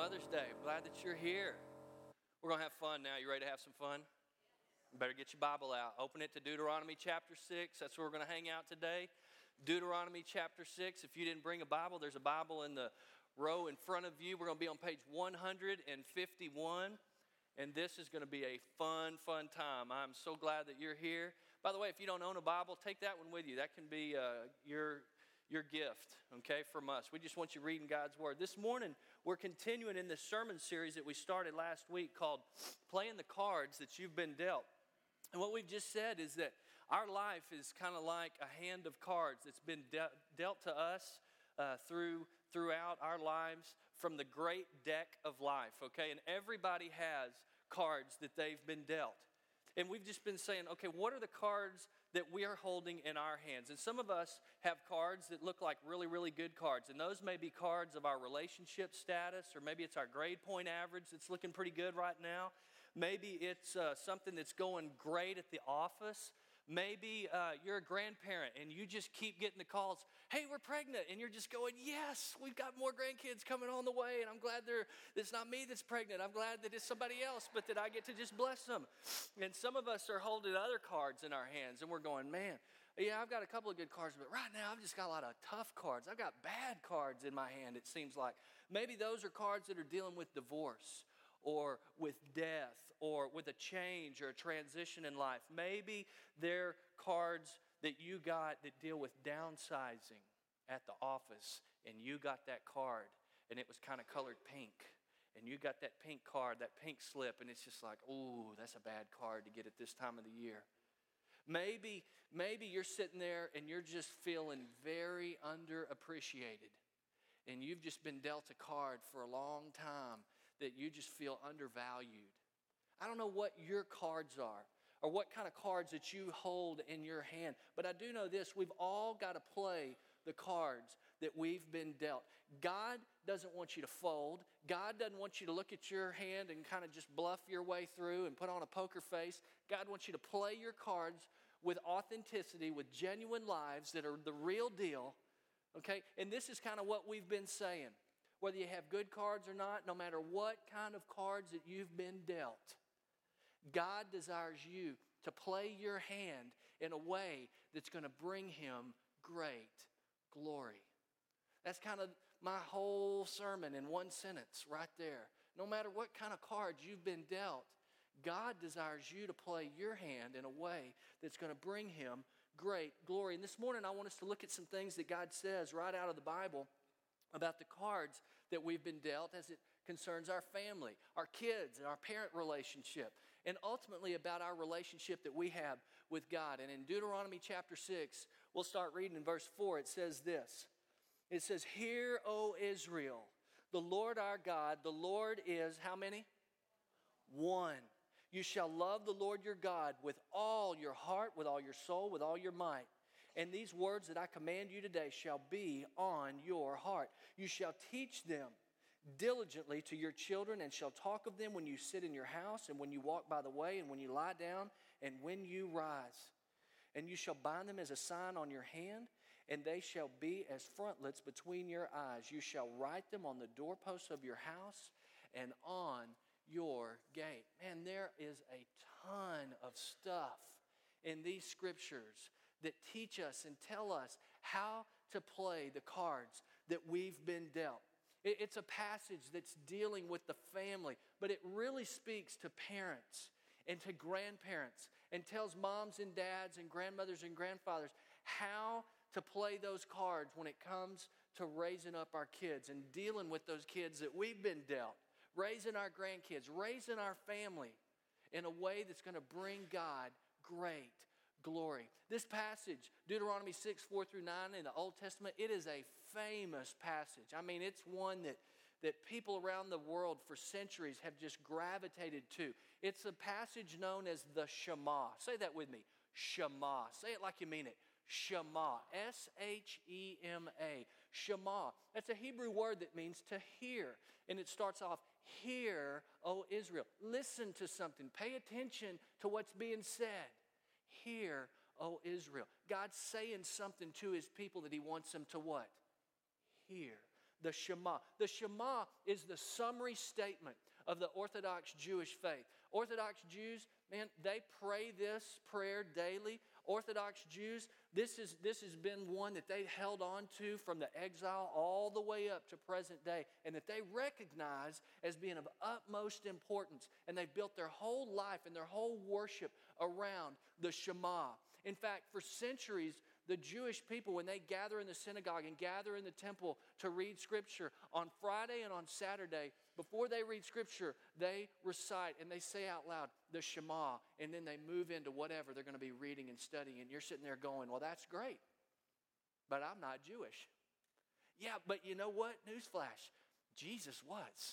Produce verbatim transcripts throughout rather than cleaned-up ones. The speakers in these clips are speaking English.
Mother's Day. I'm glad that you're here. We're going to have fun now. You ready to have some fun? You better get your Bible out. Open it to Deuteronomy chapter six. That's where we're going to hang out today. Deuteronomy chapter six. If you didn't bring a Bible, there's a Bible in the row in front of you. We're going to be on page one hundred fifty-one. And this is going to be a fun, fun time. I'm so glad that you're here. By the way, if you don't own a Bible, take that one with you. That can be uh, your your gift, okay, from us. We just want you reading God's Word. This morning, we're continuing in this sermon series that we started last week called Playing the Cards That You've Been Dealt. And what we've just said is that our life is kind of like a hand of cards that's been de- dealt to us uh, through throughout our lives from the great deck of life, okay? And everybody has cards that they've been dealt. And we've just been saying, okay, what are the cards that we are holding in our hands? And some of us have cards that look like really, really good cards. And those may be cards of our relationship status, or maybe it's our grade point average that's looking pretty good right now. Maybe it's uh, something that's going great at the office. Maybe uh, you're a grandparent and you just keep getting the calls, hey, we're pregnant. And you're just going, yes, we've got more grandkids coming on the way. And I'm glad they're, it's not me that's pregnant. I'm glad that it's somebody else, but that I get to just bless them. And some of us are holding other cards in our hands and we're going, man, yeah, I've got a couple of good cards, but right now I've just got a lot of tough cards. I've got bad cards in my hand, it seems like. Maybe those are cards that are dealing with divorce, or with death, or with a change or a transition in life. Maybe they're cards that you got that deal with downsizing at the office, and you got that card, and it was kind of colored pink. And you got that pink card, that pink slip, and it's just like, ooh, that's a bad card to get at this time of the year. Maybe, maybe you're sitting there and you're just feeling very underappreciated. And you've just been dealt a card for a long time that you just feel undervalued. I don't know what your cards are or what kind of cards that you hold in your hand, but I do know this, we've all got to play the cards that we've been dealt. God doesn't want you to fold. God doesn't want you to look at your hand and kind of just bluff your way through and put on a poker face. God wants you to play your cards with authenticity, with genuine lives that are the real deal. Okay, and this is kind of what we've been saying. Whether you have good cards or not, no matter what kind of cards that you've been dealt, God desires you to play your hand in a way that's going to bring Him great glory. That's kind of my whole sermon in one sentence right there. No matter what kind of cards you've been dealt, God desires you to play your hand in a way that's going to bring Him great glory. And this morning I want us to look at some things that God says right out of the Bible about the cards that we've been dealt as it concerns our family, our kids, and our parent relationship, and ultimately about our relationship that we have with God. And in Deuteronomy chapter six, we'll start reading in verse four. It says this. It says, "Hear, O Israel, the Lord our God, the Lord is," how many? One. "You shall love the Lord your God with all your heart, with all your soul, with all your might. And these words that I command you today shall be on your heart. You shall teach them diligently to your children, and shall talk of them when you sit in your house, and when you walk by the way, and when you lie down, and when you rise. And you shall bind them as a sign on your hand, and they shall be as frontlets between your eyes. You shall write them on the doorposts of your house and on your gate." Man, there is a ton of stuff in these scriptures that teach us and tell us how to play the cards that we've been dealt. It's a passage that's dealing with the family, but it really speaks to parents and to grandparents and tells moms and dads and grandmothers and grandfathers how to play those cards when it comes to raising up our kids and dealing with those kids that we've been dealt, raising our grandkids, raising our family in a way that's going to bring God great glory. This passage, Deuteronomy six, four through nine in the Old Testament, it is a famous passage. I mean, it's one that, that people around the world for centuries have just gravitated to. It's a passage known as the Shema. Say that with me, Shema. Say it like you mean it. Shema, S H E M A, Shema. That's a Hebrew word that means to hear. And it starts off, "Hear, O Israel." Listen to something. Pay attention to what's being said. Hear, O Israel. God's saying something to His people that He wants them to what? Hear. The Shema. The Shema is the summary statement of the Orthodox Jewish faith. Orthodox Jews, man, they pray this prayer daily. Orthodox Jews, this is this has been one that they held on to from the exile all the way up to present day, and that they recognize as being of utmost importance. And they've built their whole life and their whole worship around the Shema. In fact, for centuries, the Jewish people, when they gather in the synagogue and gather in the temple to read Scripture, on Friday and on Saturday, before they read Scripture, they recite and they say out loud the Shema, and then they move into whatever they're going to be reading and studying. And you're sitting there going, well, that's great, but I'm not Jewish. Yeah, but you know what? Newsflash, Jesus was.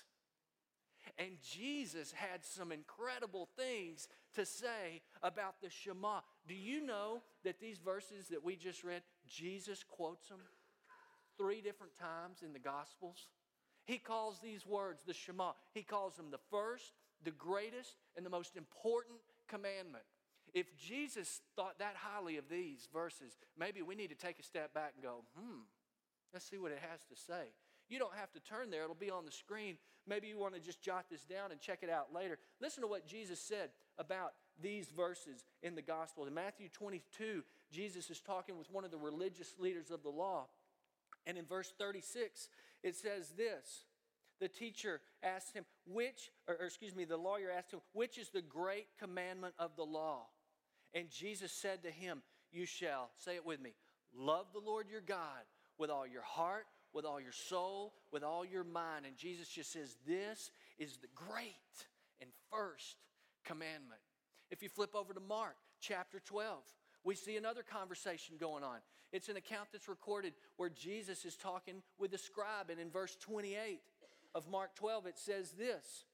And Jesus had some incredible things to say about the Shema. Do you know that these verses that we just read, Jesus quotes them three different times in the Gospels? He calls these words the Shema. He calls them the first, the greatest, and the most important commandment. If Jesus thought that highly of these verses, maybe we need to take a step back and go, hmm, let's see what it has to say. You don't have to turn there. It'll be on the screen. Maybe you want to just jot this down and check it out later. Listen to what Jesus said about these verses in the gospel. In Matthew twenty-two, Jesus is talking with one of the religious leaders of the law. And in verse thirty-six, it says this. The teacher asked him, which, or, or excuse me, the lawyer asked him, which is the great commandment of the law? And Jesus said to him, you shall, say it with me, love the Lord your God with all your heart, with all your soul, with all your mind. And Jesus just says, this is the great and first commandment. If you flip over to Mark chapter twelve, we see another conversation going on. It's an account that's recorded where Jesus is talking with the scribe. And in verse twenty-eight of Mark twelve, it says this.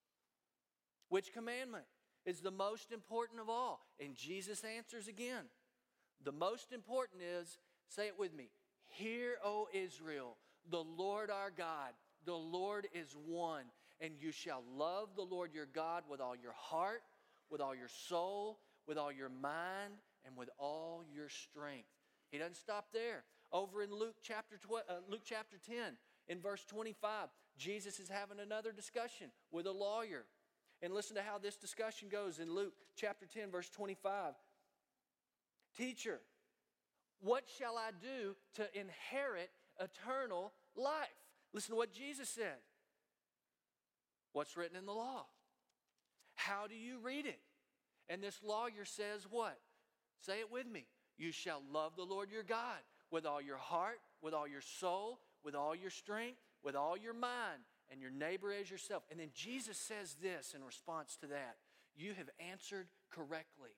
Which commandment is the most important of all? And Jesus answers again. The most important is, say it with me, hear, O Israel, the Lord our God, the Lord is one. And you shall love the Lord your God with all your heart, with all your soul, with all your mind, and with all your strength. He doesn't stop there. Over in Luke chapter twelve, uh, Luke chapter ten, in verse twenty-five, Jesus is having another discussion with a lawyer. And listen to how this discussion goes in Luke chapter ten, verse twenty-five. Teacher, what shall I do to inherit eternal life? Listen to what Jesus said. What's written in the law? How do you read it? And this lawyer says what? Say it with me. You shall love the Lord your God with all your heart, with all your soul, with all your strength, with all your mind, and your neighbor as yourself. And then Jesus says this in response to that. You have answered correctly.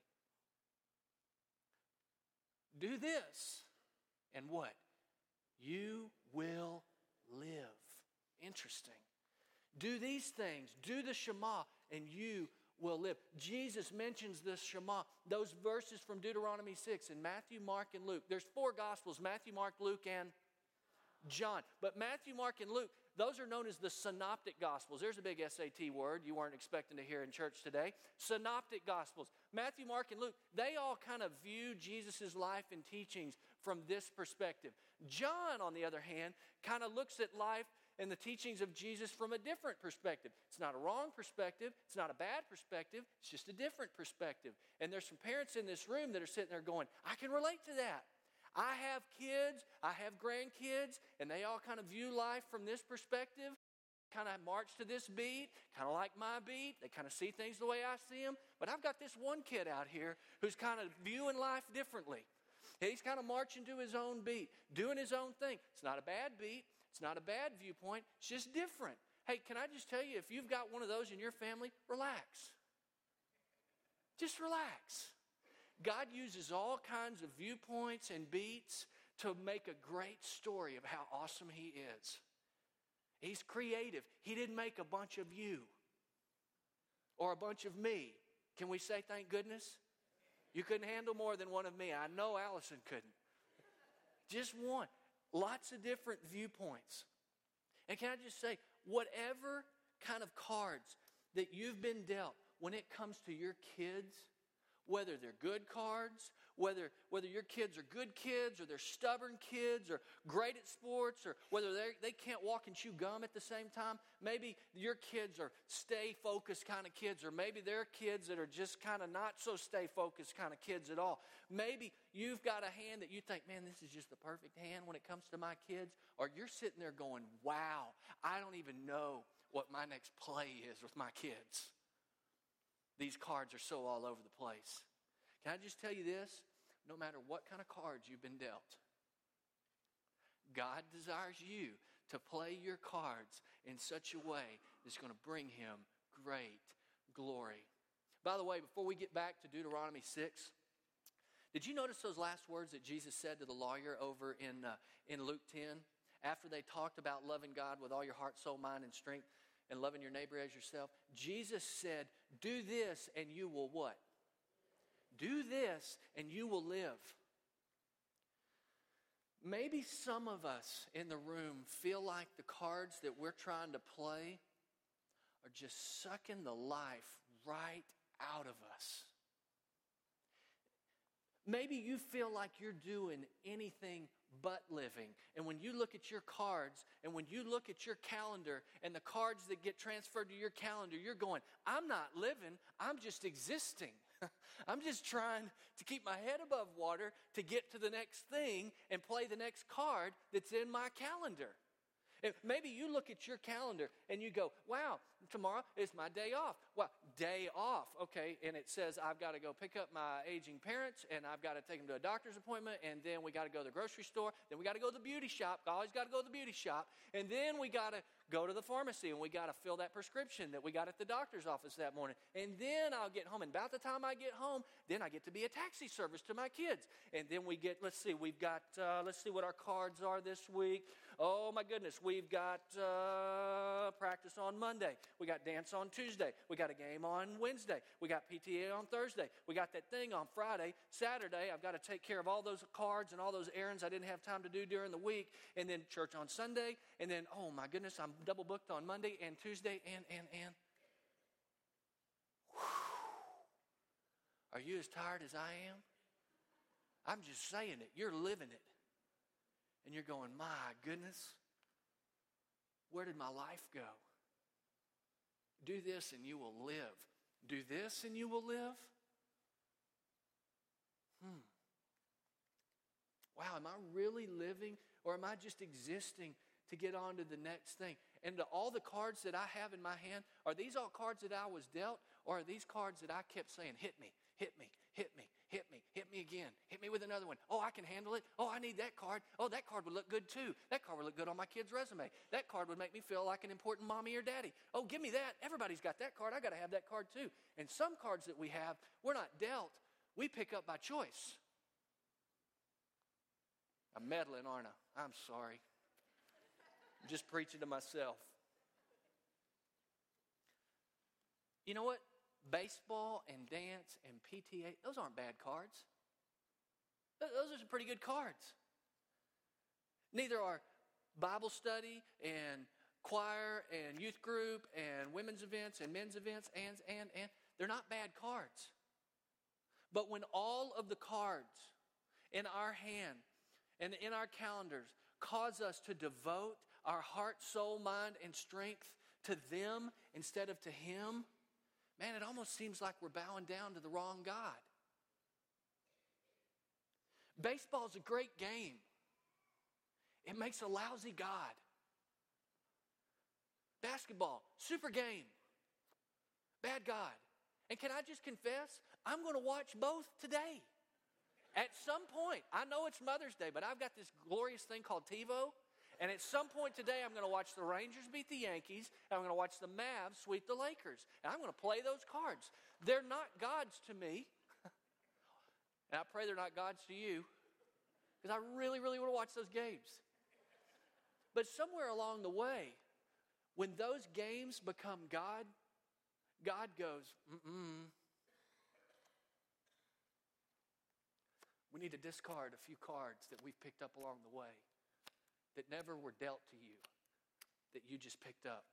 Do this, and what? You will live. Interesting. Do these things. Do the Shema, and you will live. Jesus mentions the Shema, those verses from Deuteronomy six in Matthew, Mark, and Luke. There's four Gospels, Matthew, Mark, Luke, and John. But Matthew, Mark, and Luke, those are known as the Synoptic Gospels. There's a big S A T word you weren't expecting to hear in church today. Synoptic Gospels. Matthew, Mark, and Luke, they all kind of view Jesus' life and teachings from this perspective. John, on the other hand, kind of looks at life and the teachings of Jesus from a different perspective. It's not a wrong perspective. It's not a bad perspective. It's just a different perspective. And there's some parents in this room that are sitting there going, I can relate to that. I have kids, I have grandkids, and they all kind of view life from this perspective, kind of march to this beat, kind of like my beat. They kind of see things the way I see them. But I've got this one kid out here who's kind of viewing life differently. He's kind of marching to his own beat, doing his own thing. It's not a bad beat. It's not a bad viewpoint. It's just different. Hey, can I just tell you, if you've got one of those in your family, relax. Just relax. God uses all kinds of viewpoints and beats to make a great story of how awesome He is. He's creative. He didn't make a bunch of you or a bunch of me. Can we say thank goodness? You couldn't handle more than one of me. I know Allison couldn't. Just one. Lots of different viewpoints. And can I just say, whatever kind of cards that you've been dealt when it comes to your kids, whether they're good cards, Whether, whether your kids are good kids or they're stubborn kids or great at sports or whether they can't walk and chew gum at the same time. Maybe your kids are stay focused kind of kids, or maybe they're kids that are just kind of not so stay focused kind of kids at all. Maybe you've got a hand that you think, man, this is just the perfect hand when it comes to my kids. Or you're sitting there going, wow, I don't even know what my next play is with my kids. These cards are so all over the place. Can I just tell you this? No matter what kind of cards you've been dealt, God desires you to play your cards in such a way that's going to bring Him great glory. By the way, before we get back to Deuteronomy six, did you notice those last words that Jesus said to the lawyer over in, uh, in Luke ten? After they talked about loving God with all your heart, soul, mind, and strength, and loving your neighbor as yourself, Jesus said, do this and you will what? Do this and you will live. Maybe some of us in the room feel like the cards that we're trying to play are just sucking the life right out of us. Maybe you feel like you're doing anything but living. And when you look at your cards and when you look at your calendar and the cards that get transferred to your calendar, you're going, I'm not living, I'm just existing. I'm just trying to keep my head above water to get to the next thing and play the next card that's in my calendar. And maybe you look at your calendar and you go, wow, tomorrow is my day off. Well, day off, okay, and it says I've got to go pick up my aging parents and I've got to take them to a doctor's appointment, and then we got to go to the grocery store, then we got to go to the beauty shop. Always got to go to the beauty shop, and then we got to go to the pharmacy and we got to fill that prescription that we got at the doctor's office that morning. And then I'll get home, and about the time I get home, then I get to be a taxi service to my kids. And then we get, let's see, we've got, uh, let's see what our cards are this week. Oh my goodness, we've got uh, practice on Monday. We got dance on Tuesday. We got a game on Wednesday. We got P T A on Thursday. We got that thing on Friday. Saturday, I've got to take care of all those cards and all those errands I didn't have time to do during the week. And then church on Sunday. And then, oh my goodness, I'm double booked on Monday and Tuesday and, and, and. Whew. Are you as tired as I am? I'm just saying it. You're living it. And you're going, my goodness, where did my life go? Do this and you will live. Do this and you will live? Hmm. Wow, am I really living, or am I just existing to get on to the next thing? And to all the cards that I have in my hand, are these all cards that I was dealt, or are these cards that I kept saying, hit me, hit me, hit me, hit me, hit me again, hit me with another one. Oh, I can handle it. Oh, I need that card. Oh, that card would look good too. That card would look good on my kid's resume. That card would make me feel like an important mommy or daddy. Oh, give me that. Everybody's got that card. I got to have that card too. And some cards that we have, we're not dealt. We pick up by choice. I'm meddling, aren't I? I'm sorry. I'm just preaching to myself. You know what? Baseball and dance and P T A, those aren't bad cards. Those are some pretty good cards. Neither are Bible study and choir and youth group and women's events and men's events, and, and, and. They're not bad cards. But when all of the cards in our hand and in our calendars cause us to devote our heart, soul, mind, and strength to them instead of to Him, man, it almost seems like we're bowing down to the wrong God. Baseball's a great game. It makes a lousy God. Basketball, super game. Bad God. And can I just confess, I'm going to watch both today. At some point, I know it's Mother's Day, but I've got this glorious thing called TiVo. And at some point today, I'm going to watch the Rangers beat the Yankees, and I'm going to watch the Mavs sweep the Lakers. And I'm going to play those cards. They're not gods to me. And I pray they're not gods to you, because I really, really want to watch those games. But somewhere along the way, when those games become God, God goes, mm-mm. We need to discard a few cards that we've picked up along the way that never were dealt to you, that you just picked up.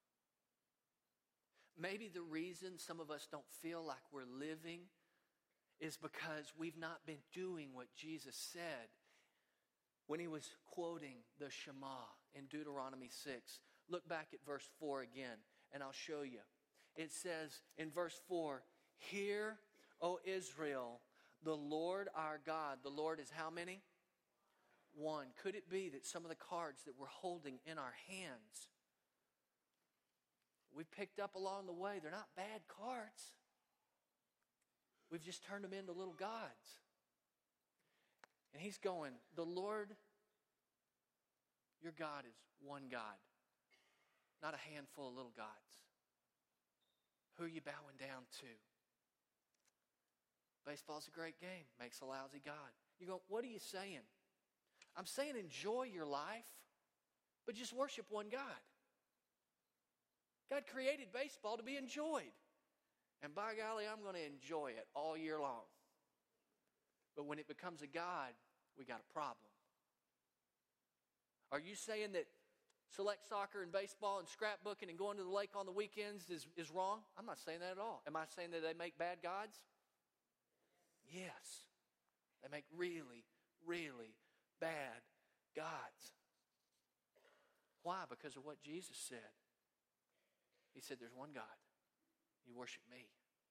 Maybe the reason some of us don't feel like we're living is because we've not been doing what Jesus said when he was quoting the Shema in Deuteronomy six. Look back at verse four again, and I'll show you. It says in verse four, "Hear, O Israel, the Lord our God." The Lord is how many? One. Could it be that some of the cards that we're holding in our hands, we picked up along the way, they're not bad cards. We've just turned them into little gods. And he's going, the Lord, your God is one God, not a handful of little gods. Who are you bowing down to? Baseball's a great game, makes a lousy God. You go, what are you saying? I'm saying enjoy your life, but just worship one God. God created baseball to be enjoyed. And by golly, I'm going to enjoy it all year long. But when it becomes a God, we got a problem. Are you saying that select soccer and baseball and scrapbooking and going to the lake on the weekends is, is wrong? I'm not saying that at all. Am I saying that they make bad gods? Yes. They make really, really bad gods. Why? Because of what Jesus said. He said, there's one God. You worship me.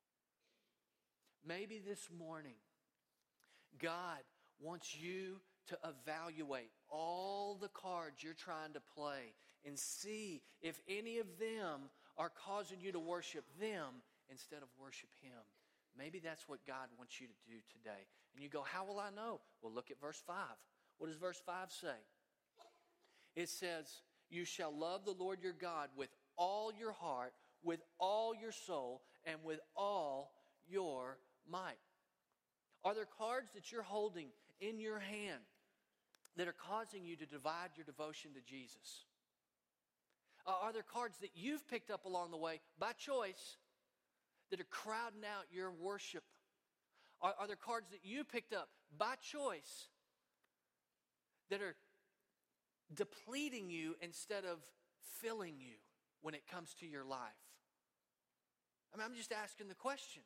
Maybe this morning, God wants you to evaluate all the cards you're trying to play and see if any of them are causing you to worship them instead of worship Him. Maybe that's what God wants you to do today. And you go, how will I know? Well, look at verse five. What does verse five say? It says, you shall love the Lord your God with all your heart, with all your soul, and with all your might. Are there cards that you're holding in your hand that are causing you to divide your devotion to Jesus? Uh, are there cards that you've picked up along the way by choice that are crowding out your worship? Are, are there cards that you picked up by choice that are depleting you instead of filling you when it comes to your life? I mean, I'm just asking the question.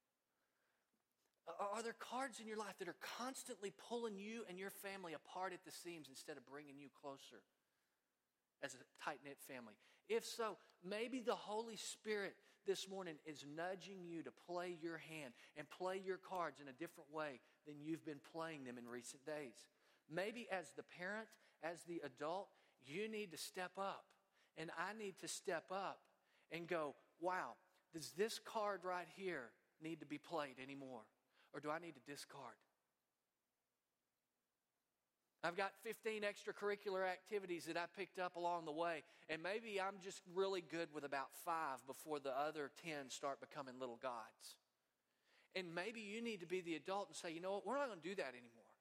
Are there cards in your life that are constantly pulling you and your family apart at the seams instead of bringing you closer as a tight-knit family? If so, maybe the Holy Spirit this morning is nudging you to play your hand and play your cards in a different way than you've been playing them in recent days. Maybe as the parent, as the adult, you need to step up, and I need to step up and go, wow, does this card right here need to be played anymore? Or do I need to discard? I've got fifteen extracurricular activities that I picked up along the way, and maybe I'm just really good with about five before the other ten start becoming little gods. And maybe you need to be the adult and say, you know what, we're not going to do that anymore.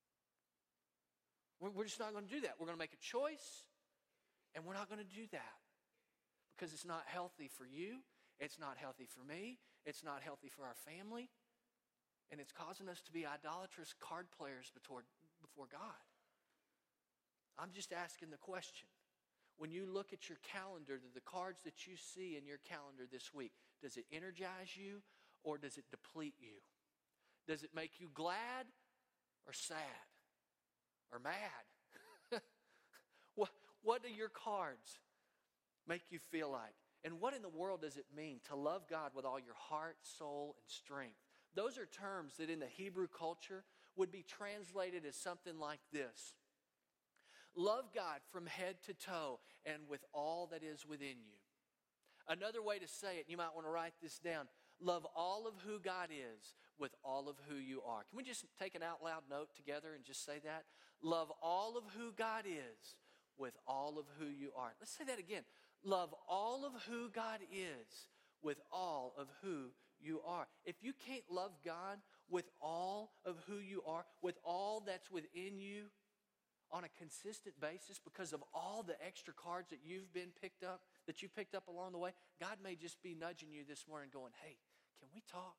We're just not going to do that. We're going to make a choice, and we're not going to do that because it's not healthy for you. It's not healthy for me. It's not healthy for our family. And it's causing us to be idolatrous card players before, before God. I'm just asking the question. When you look at your calendar, the cards that you see in your calendar this week, does it energize you or does it deplete you? Does it make you glad or sad or mad? what, what do your cards make you feel like? And what in the world does it mean to love God with all your heart, soul, and strength? Those are terms that in the Hebrew culture would be translated as something like this. Love God from head to toe and with all that is within you. Another way to say it, you might want to write this down. Love all of who God is with all of who you are. Can we just take an out loud note together and just say that? Love all of who God is with all of who you are. Let's say that again. Love all of who God is with all of who you are. If you can't love God with all of who you are, with all that's within you on a consistent basis because of all the extra cards that you've been picked up, that you picked up along the way, God may just be nudging you this morning going, hey, can we talk?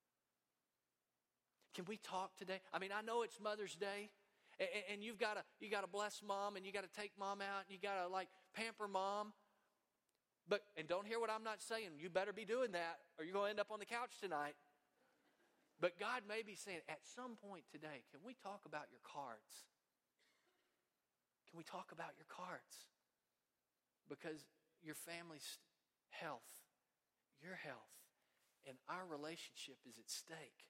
Can we talk today? I mean, I know it's Mother's Day, and, and you've got to you got to bless mom, and you got to take mom out, and you got to like pamper mom. But, and don't hear what I'm not saying. You better be doing that or you're going to end up on the couch tonight. But God may be saying, at some point today, can we talk about your cards? Can we talk about your cards? Because your family's health, your health, and our relationship is at stake.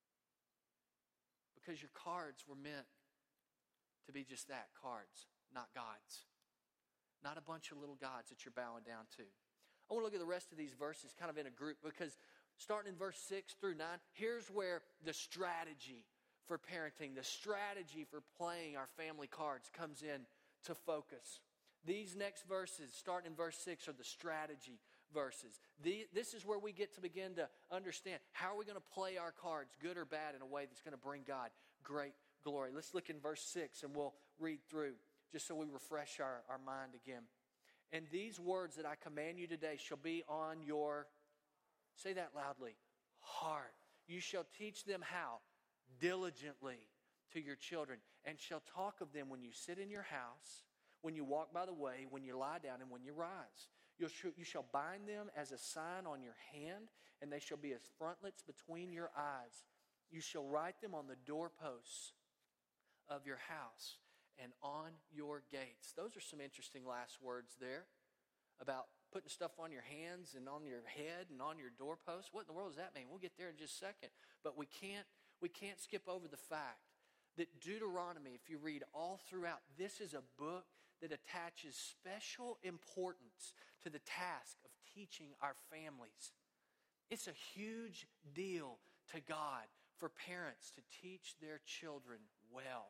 Because your cards were meant to be just that, cards, not gods. Not a bunch of little gods that you're bowing down to. I want to look at the rest of these verses kind of in a group, because starting in verse six through nine, here's where the strategy for parenting, the strategy for playing our family cards comes in to focus. These next verses, starting in verse six, are the strategy verses. The, this is where we get to begin to understand how are we going to play our cards, good or bad, in a way that's going to bring God great glory. Let's look in verse six and we'll read through just so we refresh our, our mind again. And these words that I command you today shall be on your, say that loudly, heart. You shall teach them how? Diligently to your children, and shall talk of them when you sit in your house, when you walk by the way, when you lie down, and when you rise. You'll sh- you shall bind them as a sign on your hand, and they shall be as frontlets between your eyes. You shall write them on the doorposts of your house and on your gates. Those are some interesting last words there about putting stuff on your hands and on your head and on your doorposts. What in the world does that mean? We'll get there in just a second. But we can't, we can't skip over the fact that Deuteronomy, if you read all throughout, this is a book that attaches special importance to the task of teaching our families. It's a huge deal to God for parents to teach their children well,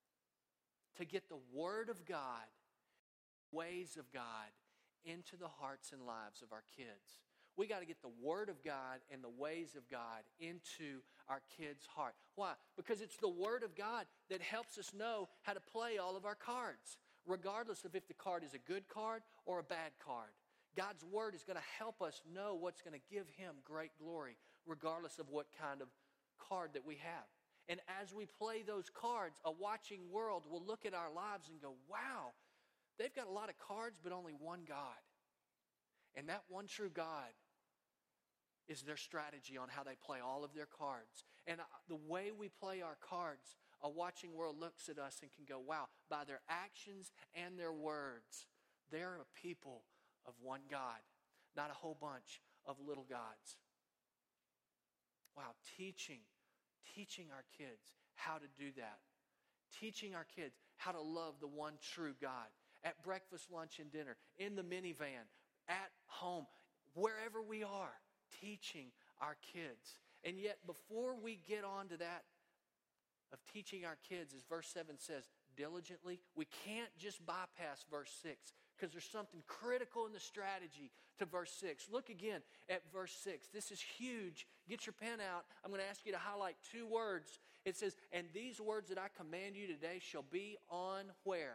to get the Word of God, ways of God, into the hearts and lives of our kids. We got to get the Word of God and the ways of God into our kids' heart. Why? Because it's the Word of God that helps us know how to play all of our cards, regardless of if the card is a good card or a bad card. God's Word is going to help us know what's going to give Him great glory, regardless of what kind of card that we have. And as we play those cards, a watching world will look at our lives and go, wow, they've got a lot of cards, but only one God. And that one true God is their strategy on how they play all of their cards. And the way we play our cards, a watching world looks at us and can go, wow, by their actions and their words, they're a people of one God, not a whole bunch of little gods. Wow, teaching, teaching our kids how to do that. Teaching our kids how to love the one true God. At breakfast, lunch, and dinner, in the minivan, at home, wherever we are, teaching our kids. And yet, before we get on to that of teaching our kids, as verse seven says, diligently, we can't just bypass verse six, because there's something critical in the strategy to verse six. Look again at verse six. This is huge. Get your pen out. I'm going to ask you to highlight two words. It says, and these words that I command you today shall be on where?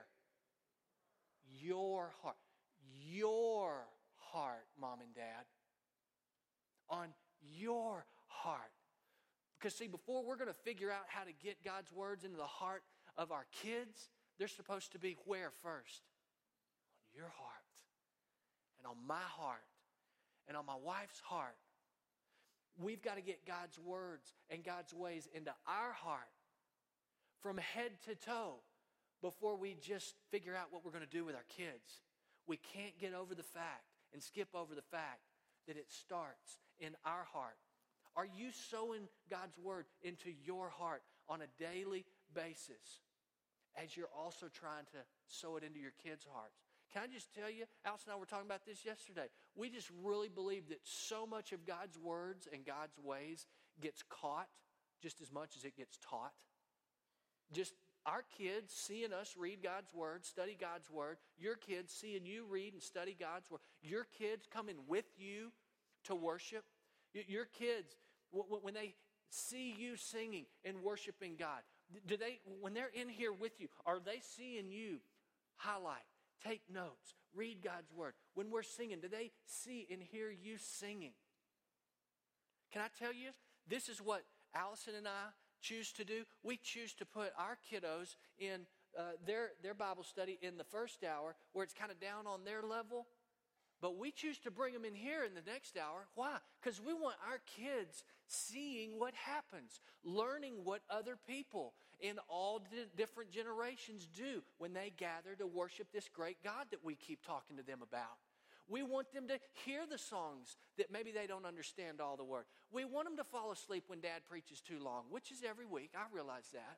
Your heart. Your heart, Mom and Dad. On your heart. Because see, before we're going to figure out how to get God's words into the heart of our kids, they're supposed to be where first? On your heart. And on my heart. And on my wife's heart. We've got to get God's words and God's ways into our heart from head to toe before we just figure out what we're going to do with our kids. We can't get over the fact and skip over the fact that it starts in our heart. Are you sowing God's word into your heart on a daily basis as you're also trying to sow it into your kids' hearts? Can I just tell you, Alice and I were talking about this yesterday. We just really believe that so much of God's words and God's ways gets caught just as much as it gets taught. Just our kids seeing us read God's word, study God's word. Your kids seeing you read and study God's word. Your kids coming with you to worship. Your kids, when they see you singing and worshiping God, do they, when they're in here with you, are they seeing you highlight, take notes, read God's word? When we're singing, do they see and hear you singing? Can I tell you, this is what Allison and I choose to do. We choose to put our kiddos in uh, their, their Bible study in the first hour where it's kind of down on their level. But we choose to bring them in here in the next hour. Why? Because we want our kids seeing what happens, learning what other people in all di- different generations do when they gather to worship this great God that we keep talking to them about. We want them to hear the songs that maybe they don't understand all the words. We want them to fall asleep when Dad preaches too long, which is every week. I realize that.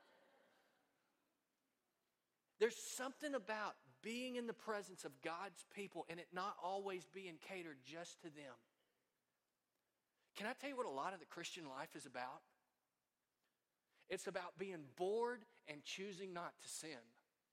There's something about being in the presence of God's people and it not always being catered just to them. Can I tell you what a lot of the Christian life is about? It's about being bored and choosing not to sin.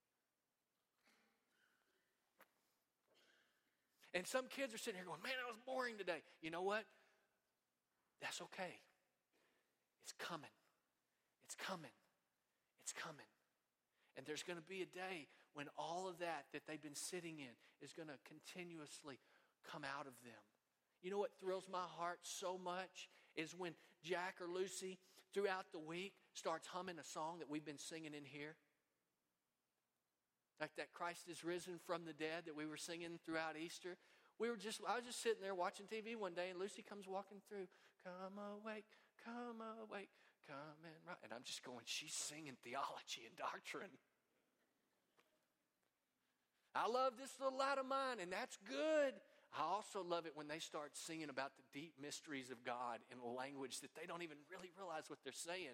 And some kids are sitting here going, man, I was boring today. You know what? That's okay. It's coming. It's coming. It's coming. And there's going to be a day when all of that that they've been sitting in is going to continuously come out of them. You know what thrills my heart so much is when Jack or Lucy throughout the week starts humming a song that we've been singing in here. Like that Christ is risen from the dead that we were singing throughout Easter. We were just, I was just sitting there watching T V one day and Lucy comes walking through. Come awake, come awake, come and right. And I'm just going, she's singing theology and doctrine. I love this little light of mine, and that's good. I also love it when they start singing about the deep mysteries of God in a language that they don't even really realize what they're saying.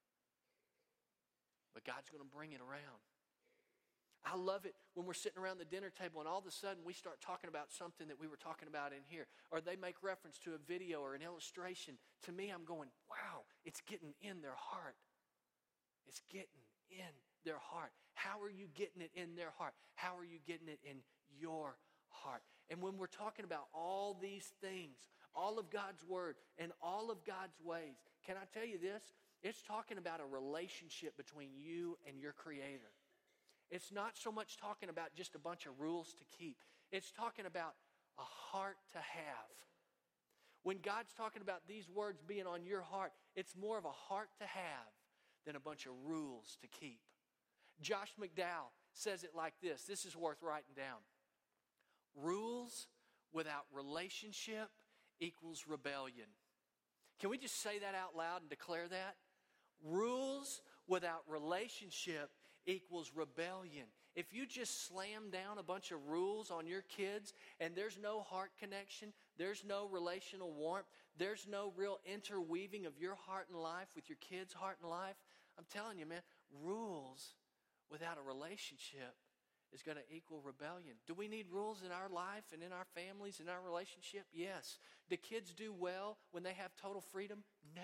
But God's going to bring it around. I love it when we're sitting around the dinner table and all of a sudden we start talking about something that we were talking about in here. Or they make reference to a video or an illustration. To me, I'm going, wow, it's getting in their heart. It's getting in their heart. How are you getting it in their heart? How are you getting it in your heart? And when we're talking about all these things, all of God's word and all of God's ways, can I tell you this? It's talking about a relationship between you and your Creator. It's not so much talking about just a bunch of rules to keep. It's talking about a heart to have. When God's talking about these words being on your heart, it's more of a heart to have than a bunch of rules to keep. Josh McDowell says it like this. This is worth writing down. Rules without relationship equals rebellion. Can we just say that out loud and declare that? Rules without relationship equals rebellion. If you just slam down a bunch of rules on your kids and there's no heart connection, there's no relational warmth, there's no real interweaving of your heart and life with your kids' heart and life, I'm telling you, man, rules without a relationship is going to equal rebellion. Do we need rules in our life and in our families, in our relationship? Yes. Do kids do well when they have total freedom? No.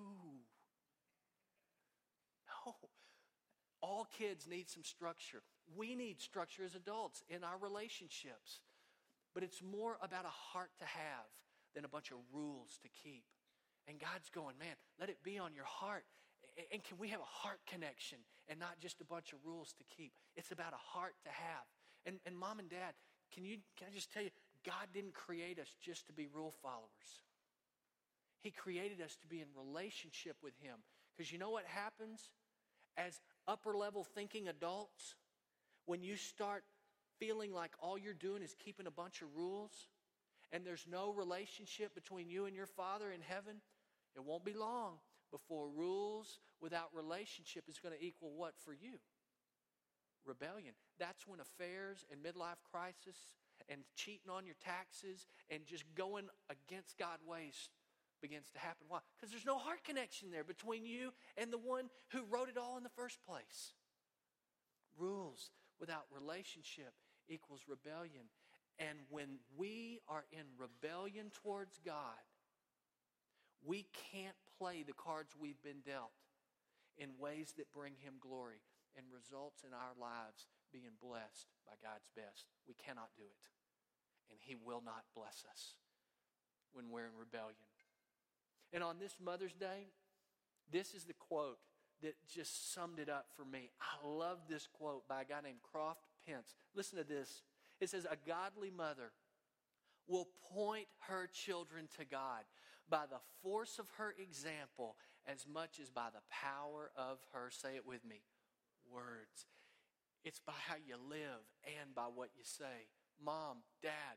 No. All kids need some structure. We need structure as adults in our relationships. But it's more about a heart to have than a bunch of rules to keep. And God's going, man, let it be on your heart. And can we have a heart connection and not just a bunch of rules to keep? It's about a heart to have. And, and mom and dad, can you can I just tell you, God didn't create us just to be rule followers. He created us to be in relationship with Him. Because you know what happens? As upper level thinking adults, when you start feeling like all you're doing is keeping a bunch of rules and there's no relationship between you and your Father in heaven, it won't be long before rules without relationship is going to equal what for you? Rebellion. That's when affairs and midlife crisis and cheating on your taxes and just going against God's ways begins to happen. Why? Because there's no heart connection there between you and the one who wrote it all in the first place. Rules without relationship equals rebellion. And when we are in rebellion towards God, we can't play the cards we've been dealt in ways that bring Him glory and results in our lives being blessed by God's best. We cannot do it. And He will not bless us when we're in rebellion. And on this Mother's Day, this is the quote that just summed it up for me. I love this quote by a guy named Croft Pence. Listen to this. It says, a godly mother will point her children to God by the force of her example as much as by the power of her, say it with me, words. It's by how you live and by what you say. Mom, Dad,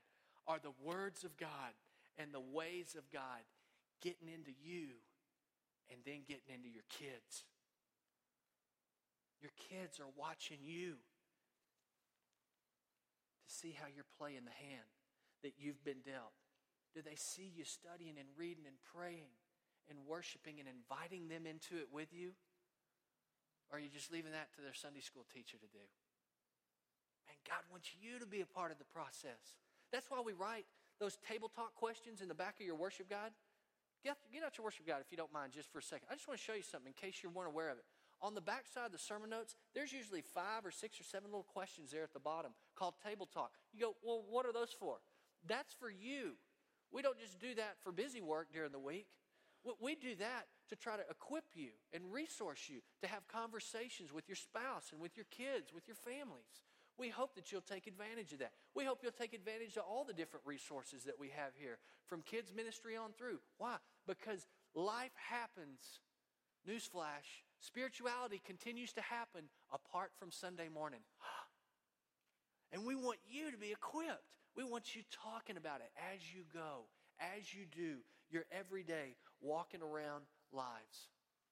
Are the words of God and the ways of God getting into you and then getting into your kids? Your kids are watching you to see how you're playing the hand that you've been dealt. Do they see you studying and reading and praying and worshiping and inviting them into it with you? Or are you just leaving that to their Sunday school teacher to do? And God wants you to be a part of the process. That's why we write those table talk questions in the back of your worship guide. Get, get out your worship guide if you don't mind just for a second. I just want to show you something in case you weren't aware of it. On the back side of the sermon notes, there's usually five or six or seven little questions there at the bottom called table talk. You go, well, what are those for? That's for you. We don't just do that for busy work during the week. We do that to try to equip you and resource you to have conversations with your spouse and with your kids, with your families. We hope that you'll take advantage of that. We hope you'll take advantage of all the different resources that we have here, from kids ministry on through. Why? Because life happens. Newsflash, spirituality continues to happen apart from Sunday morning. And we want you to be equipped. We want you talking about it as you go, as you do your everyday walking around lives.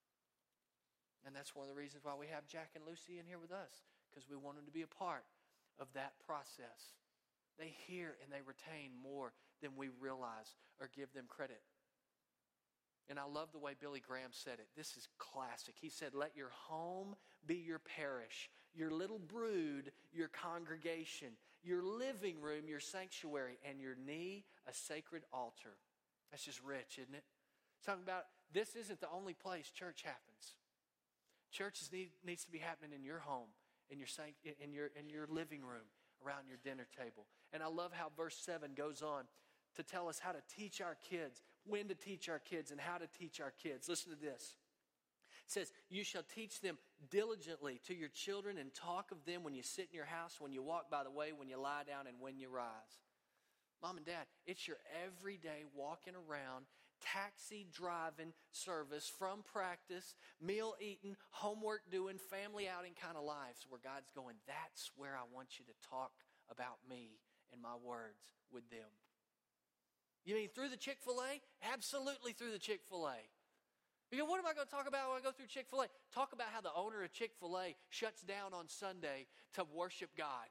And that's one of the reasons why we have Jack and Lucy in here with us, because we want them to be a part of that process. They hear and they retain more than we realize or give them credit. And I love the way Billy Graham said it. This is classic. He said, let your home be your parish, your little brood, your congregation, your living room, your sanctuary, and your knee, a sacred altar. That's just rich, isn't it? Talking about this isn't the only place church happens. Church need, needs to be happening in your home, in your, in your, in your living room, around your dinner table. And I love how verse seven goes on to tell us how to teach our kids, when to teach our kids, and how to teach our kids. Listen to this. It says, you shall teach them diligently to your children and talk of them when you sit in your house, when you walk by the way, when you lie down, and when you rise. Mom and Dad, it's your everyday walking around, taxi driving service from practice, meal eating, homework doing, family outing kind of lives where God's going, that's where I want you to talk about me and my words with them. You mean through the Chick-fil-A? Absolutely through the Chick-fil-A. You go, what am I going to talk about when I go through Chick-fil-A? Talk about how the owner of Chick-fil-A shuts down on Sunday to worship God.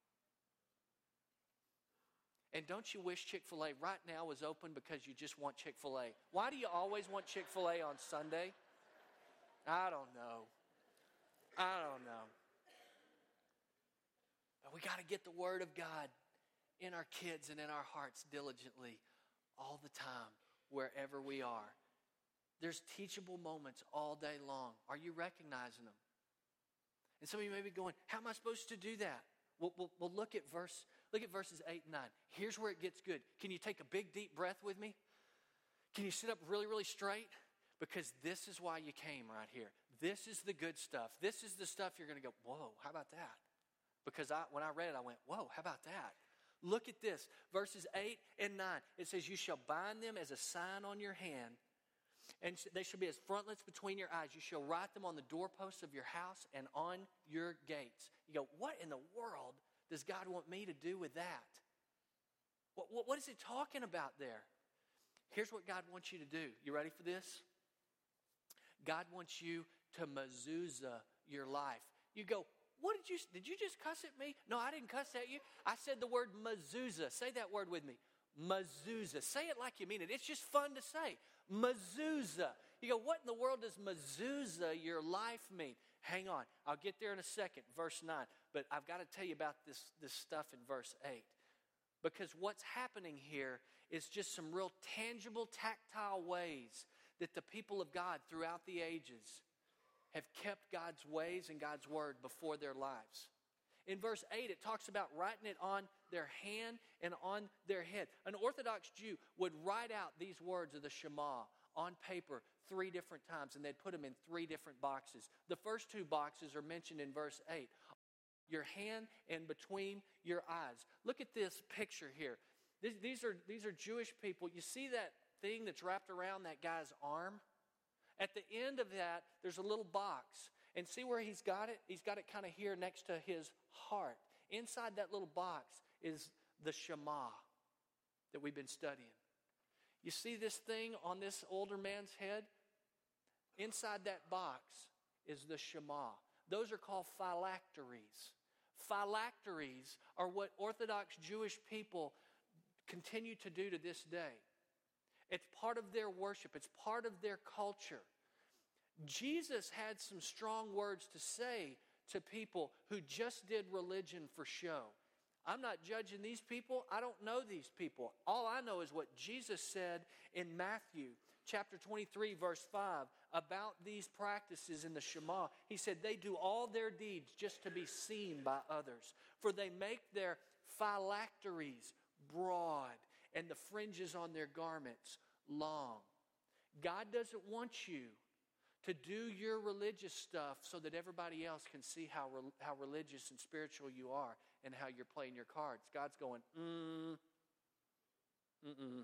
And don't you wish Chick-fil-A right now was open because you just want Chick-fil-A? Why do you always want Chick-fil-A on Sunday? I don't know. I don't know. But we got to get the Word of God in our kids and in our hearts diligently all the time, wherever we are. There's teachable moments all day long. Are you recognizing them? And some of you may be going, how am I supposed to do that? We'll, we'll, we'll look at verse, look at verses eight and nine. Here's where it gets good. Can you take a big, deep breath with me? Can you sit up really, really straight? Because this is why you came right here. This is the good stuff. This is the stuff you're going to go, whoa, how about that? Because I, when I read it, I went, whoa, how about that? Look at this, verses eight and nine. It says, you shall bind them as a sign on your hand, and they shall be as frontlets between your eyes. You shall write them on the doorposts of your house and on your gates. You go, what in the world does God want me to do with that? What, what, what is it talking about there? Here's what God wants you to do. You ready for this? God wants you to mezuzah your life. You go, what did you, did you just cuss at me? No, I didn't cuss at you. I said the word mezuzah. Say that word with me. Mezuzah. Say it like you mean it. It's just fun to say. Mezuzah. You go, what in the world does mezuzah your life mean? Hang on. I'll get there in a second. Verse nine. But I've got to tell you about this, this stuff in verse eight. Because what's happening here is just some real tangible, tactile ways that the people of God throughout the ages have kept God's ways and God's word before their lives. In verse eight, it talks about writing it on their hand and on their head. An Orthodox Jew would write out these words of the Shema on paper three different times, and they'd put them in three different boxes. The first two boxes are mentioned in verse eight. Your hand and between your eyes. Look at this picture here. These, these are, these are Jewish people. You see that thing that's wrapped around that guy's arm? At the end of that, there's a little box. And see where he's got it? He's got it kind of here next to his heart. Inside that little box is the Shema. that we've been studying. You see this thing on this older man's head? Inside that box is the Shema. Those are called phylacteries. Phylacteries are what Orthodox Jewish people continue to do to this day. It's part of their worship. It's part of their culture. Jesus had some strong words to say to people who just did religion for show. I'm not judging these people. I don't know these people. All I know is what Jesus said in Matthew chapter twenty-three, verse five, about these practices in the Shema. He said, they do all their deeds just to be seen by others. For they make their phylacteries broad and the fringes on their garments long. God doesn't want you to do your religious stuff so that everybody else can see how, re- how religious and spiritual you are and how you're playing your cards. God's going, mm, mm-mm,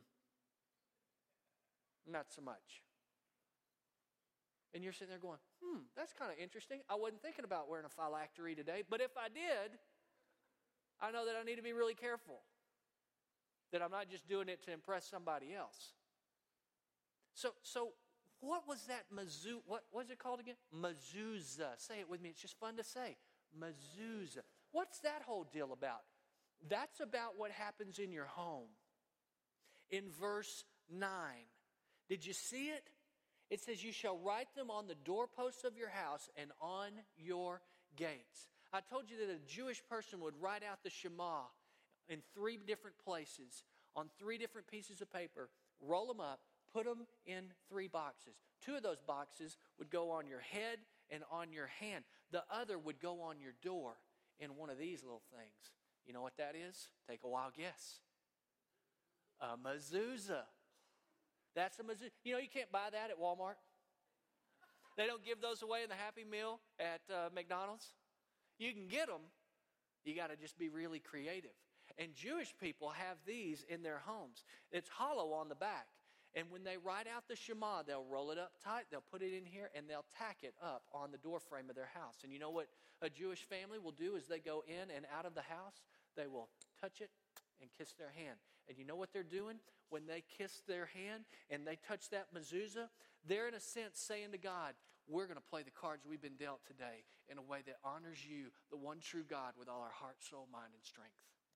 not so much. And you're sitting there going, hmm, that's kind of interesting. I wasn't thinking about wearing a phylactery today, but if I did, I know that I need to be really careful that I'm not just doing it to impress somebody else. So, so what was that mezuzah? What was it called again? Mezuzah. Say it with me. It's just fun to say. Mezuzah. What's that whole deal about? That's about what happens in your home. In verse nine, did you see it? It says, you shall write them on the doorposts of your house and on your gates. I told you that a Jewish person would write out the Shema in three different places, on three different pieces of paper, roll them up, put them in three boxes. Two of those boxes would go on your head and on your hand. The other would go on your door in one of these little things. You know what that is? Take a wild guess. A mezuzah. That's a mezuzah. You know, you can't buy that at Walmart. They don't give those away in the Happy Meal at uh, McDonald's. You can get them. You got to just be really creative. And Jewish people have these in their homes. It's hollow on the back. And when they write out the Shema, they'll roll it up tight, they'll put it in here, and they'll tack it up on the door frame of their house. And you know what a Jewish family will do as they go in and out of the house? They will touch it and kiss their hand. And you know what they're doing? When they kiss their hand and they touch that mezuzah, they're in a sense saying to God, we're going to play the cards we've been dealt today in a way that honors you, the one true God, with all our heart, soul, mind, and strength.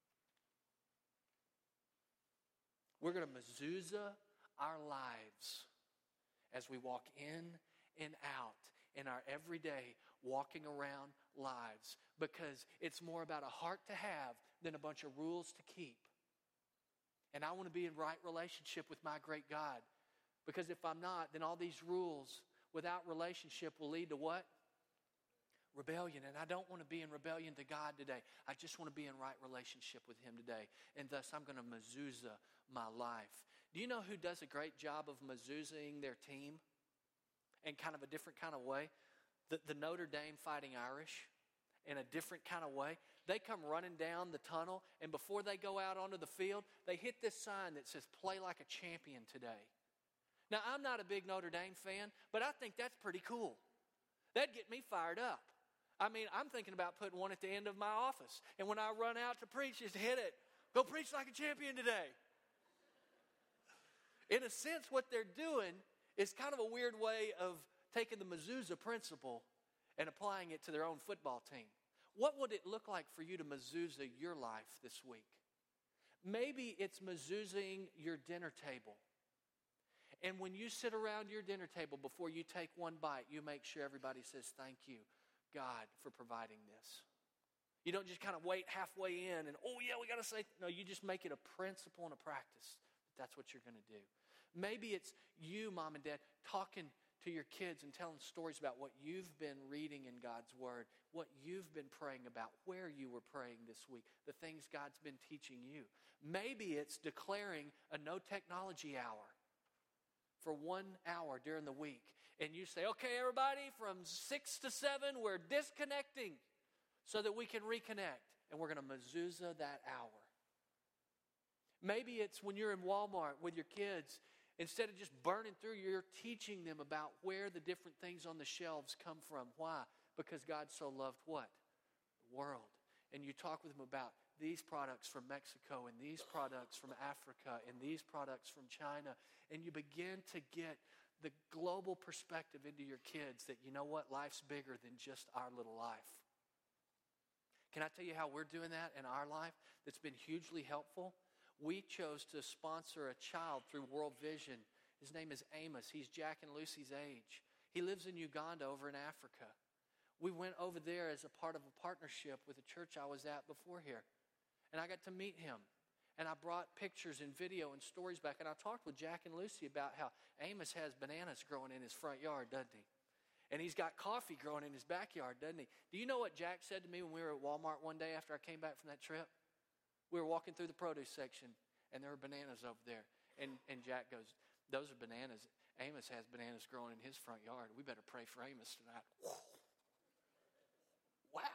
We're going to mezuzah our lives as we walk in and out in our everyday walking around lives, because it's more about a heart to have than a bunch of rules to keep. And I want to be in right relationship with my great God, because if I'm not, then all these rules without relationship will lead to what? Rebellion. And I don't want to be in rebellion to God today. I just want to be in right relationship with Him today. And thus I'm going to mezuzah my life. Do you know who does a great job of mezuzahing their team in kind of a different kind of way? The, the Notre Dame Fighting Irish, in a different kind of way. They come running down the tunnel, and before they go out onto the field, they hit this sign that says, play like a champion today. Now, I'm not a big Notre Dame fan, but I think that's pretty cool. That'd get me fired up. I mean, I'm thinking about putting one at the end of my office. And when I run out to preach, just hit it. Go preach like a champion today. In a sense, what they're doing is kind of a weird way of taking the mezuzah principle and applying it to their own football team. What would it look like for you to mezuzah your life this week? Maybe it's mezuzahing your dinner table. And when you sit around your dinner table, before you take one bite, you make sure everybody says, thank you, God, for providing this. You don't just kind of wait halfway in and, oh yeah, we got to say, no, you just make it a principle and a practice. That's what you're going to do. Maybe it's you, mom and dad, talking to your kids and telling stories about what you've been reading in God's Word, what you've been praying about, where you were praying this week, the things God's been teaching you. Maybe it's declaring a no technology hour for one hour during the week. And you say, okay, everybody, from six to seven, we're disconnecting so that we can reconnect. And we're going to mezuzah that hour. Maybe it's when you're in Walmart with your kids, instead of just burning through, you're teaching them about where the different things on the shelves come from. Why? Because God so loved what? The world. And you talk with them about these products from Mexico and these products from Africa and these products from China. And you begin to get the global perspective into your kids that, you know what, life's bigger than just our little life. Can I tell you how we're doing that in our life that's been hugely helpful? We chose to sponsor a child through World Vision. His name is Amos. He's Jack and Lucy's age. He lives in Uganda over in Africa. We went over there as a part of a partnership with a church I was at before here. And I got to meet him. And I brought pictures and video and stories back. And I talked with Jack and Lucy about how Amos has bananas growing in his front yard, doesn't he? And he's got coffee growing in his backyard, doesn't he? Do you know what Jack said to me when we were at Walmart one day after I came back from that trip? We were walking through the produce section, and there were bananas over there. And, and Jack goes, those are bananas. Amos has bananas growing in his front yard. We better pray for Amos tonight. Wow.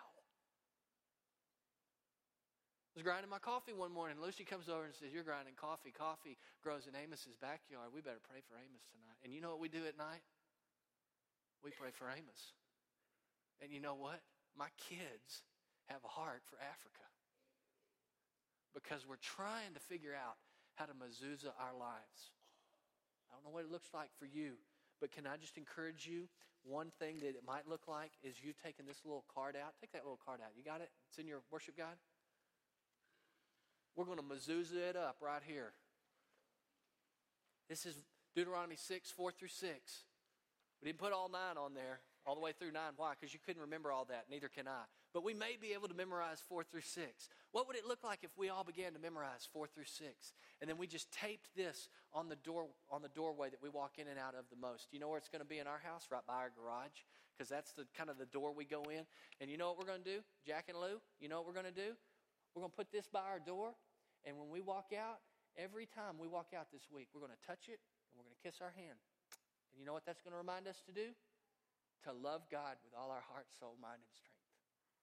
I was grinding my coffee one morning. Lucy comes over and says, you're grinding coffee. Coffee grows in Amos's backyard. We better pray for Amos tonight. And you know what we do at night? We pray for Amos. And you know what? My kids have a heart for Africa. Because we're trying to figure out how to mezuzah our lives. I don't know what it looks like for you, but can I just encourage you? One thing that it might look like is you taking this little card out. Take that little card out. You got it? It's in your worship guide. We're going to mezuzah it up right here. This is Deuteronomy six, four through six. We didn't put all nine on there, all the way through nine. Why? Because you couldn't remember all that. Neither can I. But we may be able to memorize four through six. What would it look like if we all began to memorize four through six? And then we just taped this on the door, on the doorway that we walk in and out of the most. Do you know where it's going to be in our house? Right by our garage. Because that's the kind of the door we go in. And you know what we're going to do? Jack and Lou, you know what we're going to do? We're going to put this by our door. And when we walk out, every time we walk out this week, we're going to touch it and we're going to kiss our hand. And you know what that's going to remind us to do? To love God with all our heart, soul, mind, and strength.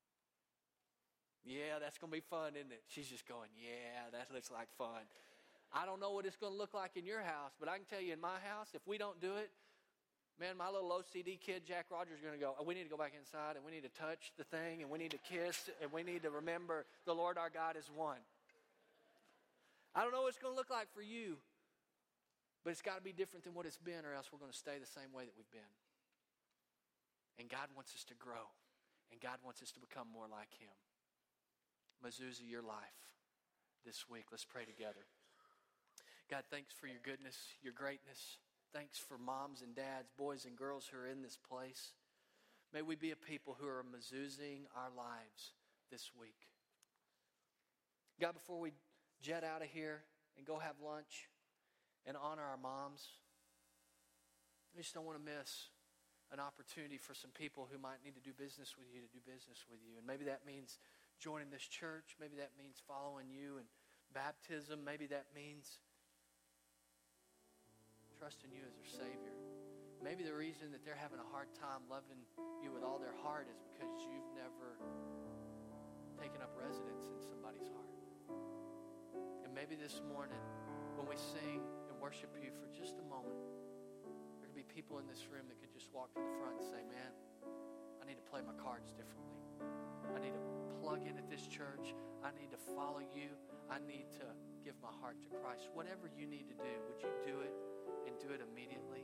Yeah, that's going to be fun, isn't it? She's just going, yeah, that looks like fun. I don't know what it's going to look like in your house, but I can tell you in my house, if we don't do it, man, my little O C D kid, Jack Rogers, is going to go, oh, we need to go back inside, and we need to touch the thing, and we need to kiss, and we need to remember the Lord our God is one. I don't know what it's going to look like for you, but it's got to be different than what it's been, or else we're going to stay the same way that we've been. And God wants us to grow, and God wants us to become more like Him. Mezuzah your life this week. Let's pray together. God, thanks for your goodness, your greatness. Thanks for moms and dads, boys and girls who are in this place. May we be a people who are mezuzahing our lives this week. God, before we jet out of here and go have lunch and honor our moms, I just don't want to miss an opportunity for some people who might need to do business with you to do business with you. And maybe that means joining this church. Maybe that means following you in baptism. Maybe that means trusting you as their Savior. Maybe the reason that they're having a hard time loving you with all their heart is because you've never taken up residence in somebody's heart. And maybe this morning, when we sing and worship you for just a moment, there could be people in this room that could just walk to the front and say, man, I need to play my cards differently. I need to plug in at this church. I need to follow you. I need to give my heart to Christ. Whatever you need to do, would you do it and do it immediately?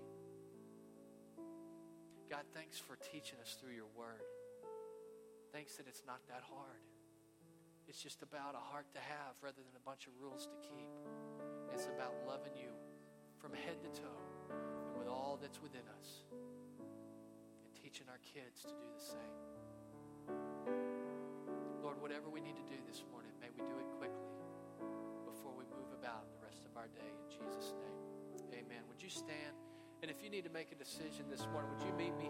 God, thanks for teaching us through your word. Thanks that it's not that hard. It's just about a heart to have rather than a bunch of rules to keep. It's about loving you from head to toe and with all that's within us, and teaching our kids to do the same. Lord, whatever we need to do this morning, may we do it quickly before we move about the rest of our day. In Jesus' name, amen. Would you stand? And if you need to make a decision this morning, would you meet me